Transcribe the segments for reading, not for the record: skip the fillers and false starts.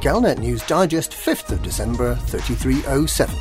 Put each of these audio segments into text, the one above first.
Galnet News Digest, 5th of December 3307.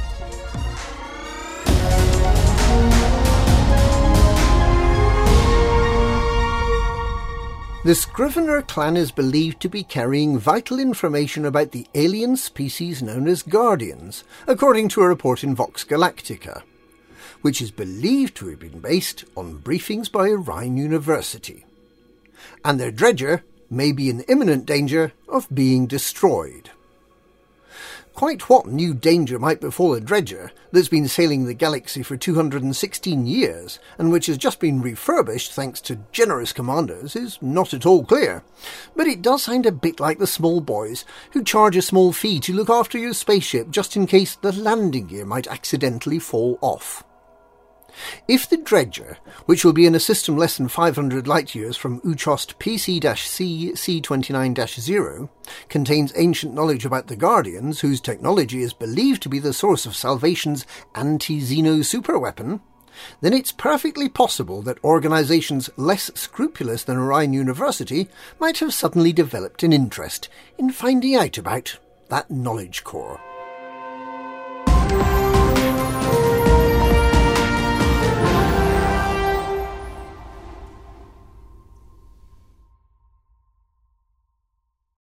The Scrivener clan is believed to be carrying vital information about the alien species known as Guardians, according to a report in Vox Galactica, which is believed to have been based on briefings by Orion University. And their dredger may be in imminent danger of being destroyed. Quite what new danger might befall a dredger that's been sailing the galaxy for 216 years and which has just been refurbished thanks to generous commanders is not at all clear. But it does sound a bit like the small boys who charge a small fee to look after your spaceship just in case the landing gear might accidentally fall off. If the dredger, which will be in a system less than 500 light-years from Uchost PC-C C29-0, contains ancient knowledge about the Guardians, whose technology is believed to be the source of Salvation's anti-Xeno superweapon, then it's perfectly possible that organisations less scrupulous than Orion University might have suddenly developed an interest in finding out about that knowledge core.